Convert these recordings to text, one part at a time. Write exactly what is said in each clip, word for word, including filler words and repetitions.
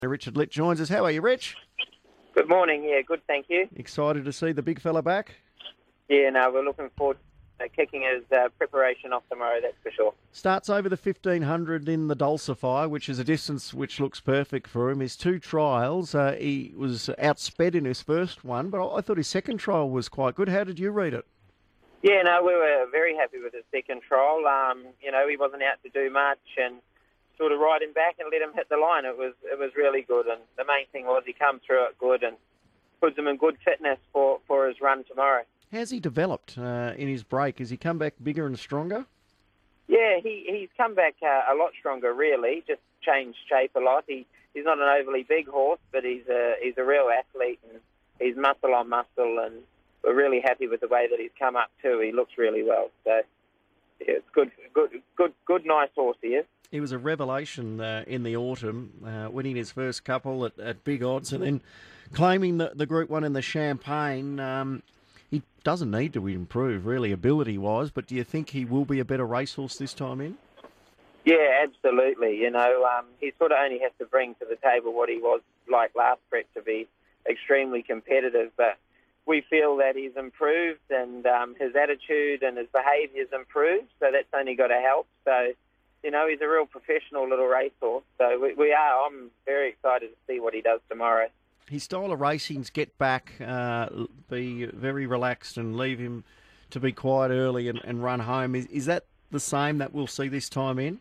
Richard Litt joins us. How are you, Rich? Good morning. Yeah, good, thank you. Excited to see the big fella back? Yeah, no, we're looking forward to kicking his uh, preparation off tomorrow, that's for sure. Starts over the fifteen hundred in the Dulcify, which is a distance which looks perfect for him. His two trials, uh, he was outsped in his first one, but I thought his second trial was quite good. How did you read it? Yeah, no, we were very happy with his second trial. Um, you know, he wasn't out to do much and sort of ride him back and let him hit the line. It was it was really good, and the main thing was he come through it good and puts him in good fitness for, for his run tomorrow. How's he developed uh, in his break? Has he come back bigger and stronger? Yeah, he, he's come back uh, a lot stronger, really. Just changed shape a lot. He he's not an overly big horse, but he's a he's a real athlete, and he's muscle on muscle, and we're really happy with the way that he's come up too. He looks really well. So yeah, it's good, good, good, good, nice horse he is. He was a revelation uh, in the autumn, uh, winning his first couple at, at big odds, and then claiming the, the Group One in the Champagne. Um, he doesn't need to improve, really, ability-wise, but do you think he will be a better racehorse this time in? Yeah, absolutely. You know, um, he sort of only has to bring to the table what he was like last prep to be extremely competitive, but we feel that he's improved, and um, his attitude and his behaviour's improved, so that's only got to help. So, you know, he's a real professional little racehorse. So we, we are. I'm very excited to see what he does tomorrow. His style of racing's get back, uh, be very relaxed and leave him to be quiet early and, and run home. Is, is that the same that we'll see this time in?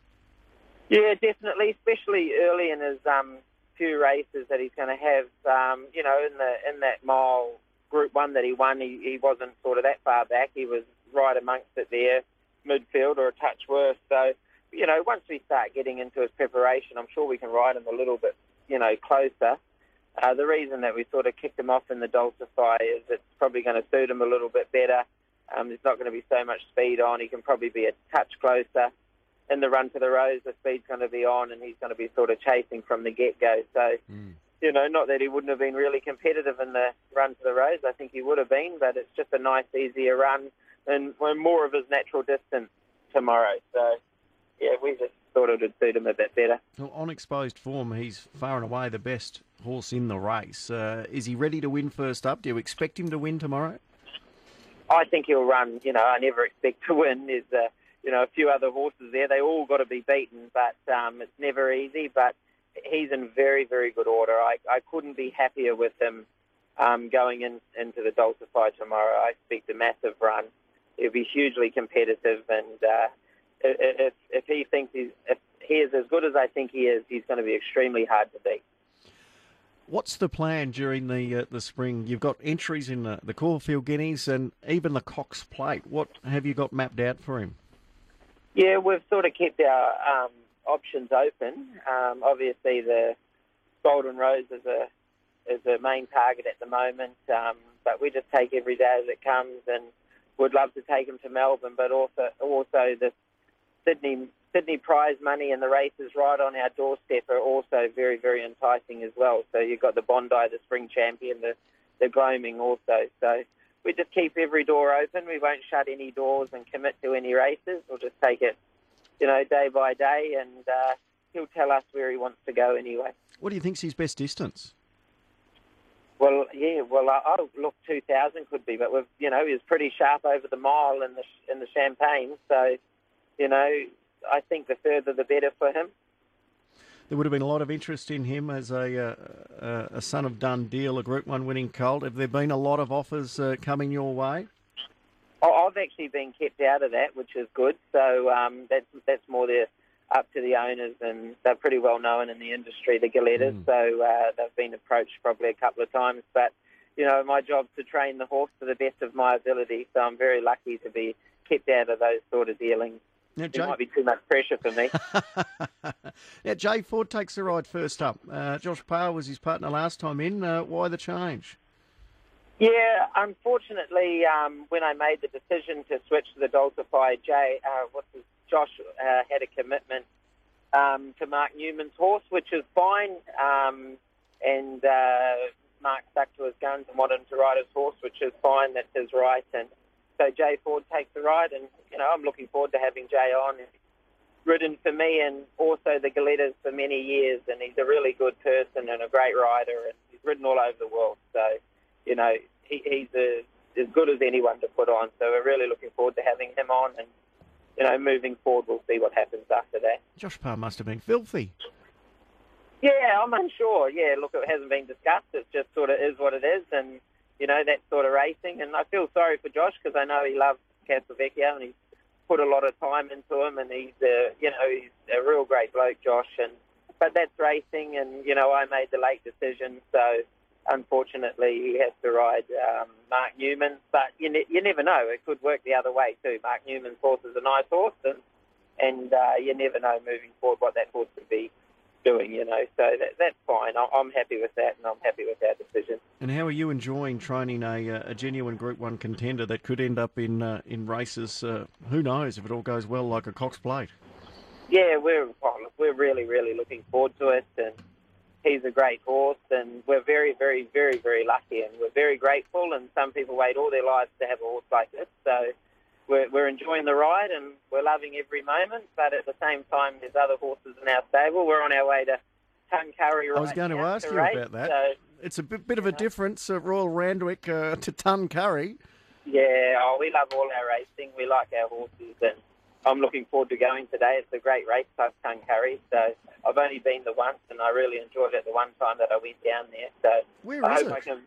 Yeah, definitely, especially early in his um, few races that he's going to have. Um, you know, in the in that mile Group One that he won, he, he wasn't sort of that far back. He was right amongst it there, midfield or a touch worse. So, you know, once we start getting into his preparation, I'm sure we can ride him a little bit, you know, closer. Uh, the reason that we sort of kicked him off in the Dulcify is it's probably going to suit him a little bit better. Um, there's not going to be so much speed on. He can probably be a touch closer. In the Run to the Rose, the speed's going to be on, and he's going to be sort of chasing from the get-go. So, mm. you know, not that he wouldn't have been really competitive in the Run to the Rose. I think he would have been, but it's just a nice, easier run and more of his natural distance tomorrow. So, yeah, we just thought it would suit him a bit better. Well, on exposed form, he's far and away the best horse in the race. Uh, is he ready to win first up? Do you expect him to win tomorrow? I think he'll run. You know, I never expect to win. There's, uh, you know, a few other horses there. They all got to be beaten, but um, it's never easy. But he's in very, very good order. I, I couldn't be happier with him um, going in, into the Dulcify tomorrow. I expect a massive run. He'll be hugely competitive, and uh, if, if he thinks he's, if he is as good as I think he is, he's going to be extremely hard to beat. What's the plan during the uh, the spring? You've got entries in the, the Caulfield Guineas and even the Cox Plate. What have you got mapped out for him? Yeah, we've sort of kept our um, options open. Um, obviously, the Golden Rose is a is a main target at the moment, um, but we just take every day as it comes, and would love to take him to Melbourne, but also also the Sydney Sydney prize money and the races right on our doorstep are also very, very enticing as well. So you've got the Bondi, the Spring Champion, the, the Gloaming also. So we just keep every door open. We won't shut any doors and commit to any races. We'll just take it, you know, day by day, and uh, he'll tell us where he wants to go anyway. What do you think's his best distance? Well, yeah, well, I, I look two thousand could be, but we've, you know, he was pretty sharp over the mile in the in the Champagne. So, you know, I think the further the better for him. There would have been a lot of interest in him as a uh, a son of Dundee, a Group One winning colt. Have there been a lot of offers uh, coming your way? I've actually been kept out of that, which is good. So um, that's that's more the up to the owners, and they're pretty well known in the industry, the Galettas. Mm. So uh, they've been approached probably a couple of times. But you know, my job's to train the horse to the best of my ability. So I'm very lucky to be kept out of those sort of dealings. Now, Jay... It might be too much pressure for me. Now, Jay Ford takes the ride first up. Uh, Josh Parr was his partner last time in. Uh, why the change? Yeah, unfortunately, um, when I made the decision to switch to the Dulcify, Jay, uh, what's his, Josh uh, had a commitment um, to Mark Newman's horse, which is fine. Um, and uh, Mark stuck to his guns and wanted him to ride his horse, which is fine. That's his right. And so Jay Ford takes the ride, and you know I'm looking forward to having Jay on. ridden for me and also the Galettas for many years, and he's a really good person and a great rider, and he's ridden all over the world. So, you know, he, he's a, as good as anyone to put on. So we're really looking forward to having him on, and, you know, moving forward, we'll see what happens after that. Josh Parr must have been filthy. Yeah, I'm unsure. Yeah, look, it hasn't been discussed. It just sort of is what it is, and, you know, that sort of racing. And I feel sorry for Josh because I know he loves Castelvecchio and he's put a lot of time into him, and he's, uh, you know, he's a real great bloke, Josh. And but that's racing, and, you know, I made the late decision, so unfortunately he has to ride um, Mark Newman. But you, ne- you never know. It could work the other way too. Mark Newman's horse is a nice horse, and, and uh, you never know moving forward what that horse could be doing, you know. So that, that's fine. I'm happy with that, and I'm happy with our decision. And how are you enjoying training a, a genuine Group One contender that could end up in uh, in races? Uh, who knows if it all goes well, like a Cox Plate? Yeah, we're well, we're really really looking forward to it, and he's a great horse, and we're very very very very lucky, and we're very grateful. And some people wait all their lives to have a horse like this, so we're, we're enjoying the ride and we're loving every moment. But at the same time, there's other horses in our stable. We're on our way to Tuncurry right I was going to ask to you race, about that. So, it's a bit, bit of a difference, uh, Royal Randwick uh, to Tuncurry. yeah, oh, we love all our racing. We like our horses, and I'm looking forward to going today. It's a great race, plus Tuncurry. So I've only been there once, and I really enjoyed it the one time that I went down there. So Where I is hope it? I can.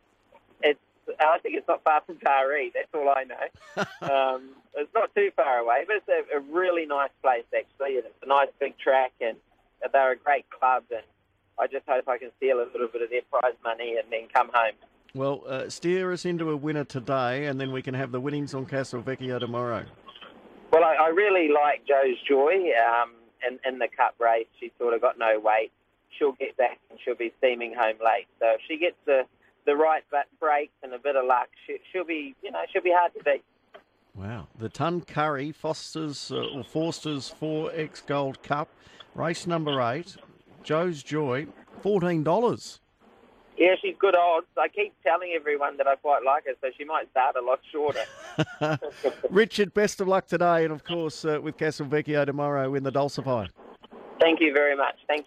It's. I think it's not far from Taree. That's all I know. um, it's not too far away, but it's a, a really nice place actually, and it's a nice big track, and they're a great club, and I just hope I can steal a little bit of their prize money and then come home. Well, uh, steer us into a winner today, and then we can have the winnings on Castelvecchio tomorrow. Well, I, I really like Joe's Joy um, in, in the Cup race. She's sort of got no weight. She'll get back and she'll be steaming home late. So if she gets the, the right breaks and a bit of luck, she, she'll be, you know, she'll be hard to beat. Wow. The Tuncurry Foster's, uh, or Forster's four X Gold Cup, race number eight, Joe's Joy, fourteen dollars. Yeah, she's good odds. I keep telling everyone that I quite like her, so she might start a lot shorter. Richard, best of luck today, and of course uh, with Castelvecchio tomorrow in the Dulcify. Thank you very much. Thank you.